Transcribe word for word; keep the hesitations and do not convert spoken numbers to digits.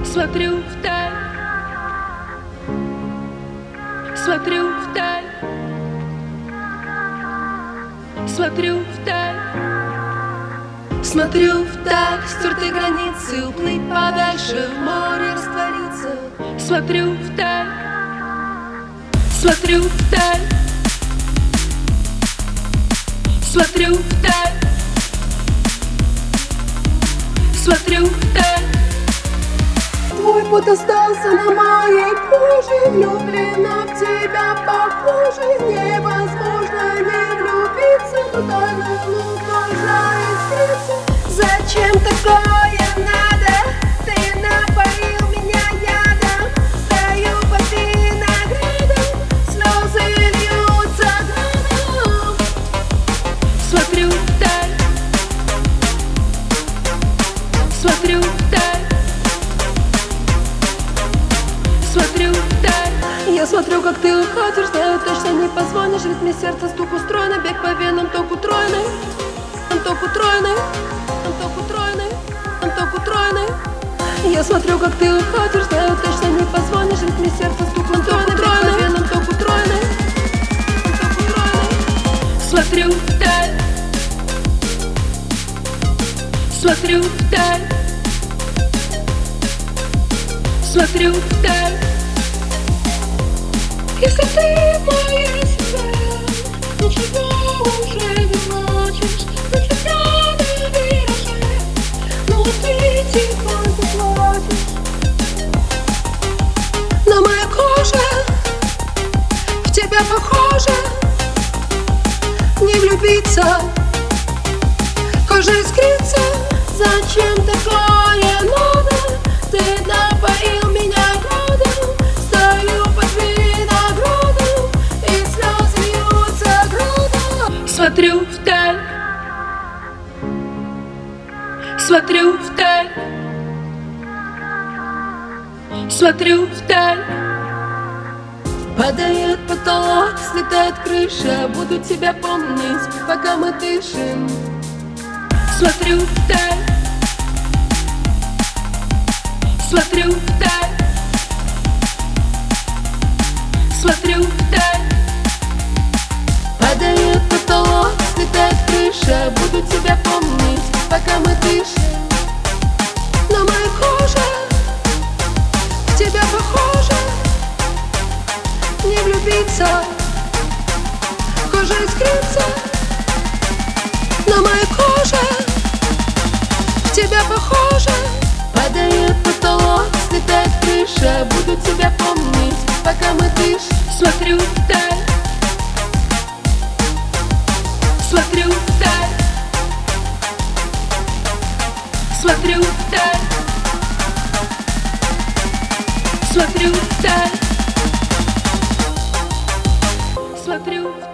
Смотрю вдаль, смотрю вдаль, смотрю вдаль, смотрю вдаль, стертой границы, уплыть подальше, в море раствориться. Смотрю вдаль, смотрю вдаль, смотрю вдаль, смотрю вдаль. Твой пот остался на моей коже, влюблена в тебя похоже. Невозможно не влюбиться, но тайную нужно искриться. Зачем такое надо? Ты напоил меня ядом. Стою под виноградом, слезы льются градом. Смотрю вдаль, смотрю вдаль, смотрю вдаль. Я смотрю, как ты уходишь, знаю точно не позвонишь. В ритме сердца стук устроенный, бег по венам ток утроенный, ток утроенный, ток утроенный, ток утроенный. Я смотрю, как ты уходишь, знаю точно не позвонишь. В ритме сердца стук устроенный, бег по венам ток утроенный, ток утроенный. Смотрю вдаль, смотрю вдаль, смотрю вдаль. Если ты моя семья, ничего уже не значишь. На тебя доверяешь, но ты тихо заплачешь. На моей коже в тебя похоже. Не влюбиться, кожа искрится. Зачем такое надо? Ты напоил меня градом. Стою под виноградом, и слезы льются градом. Смотрю вдаль, смотрю вдаль, смотрю вдаль. Падает потолок, слетает крыша. Буду тебя помнить, пока мы дышим. Смотрю вдаль, смотрю вдаль, смотрю вдаль. Падает потолок, слетает крыша. Буду тебя помнить, пока мы дышим. На моей коже в тебя похоже. Не влюбиться, кожа искрится. На моей коже в тебя похоже. Падает потолок, слетает крыша. Буду тебя помнить, пока мы дышим. Смотрю вдаль, смотрю вдаль, смотрю вдаль, смотрю вдаль, смотрю вдаль.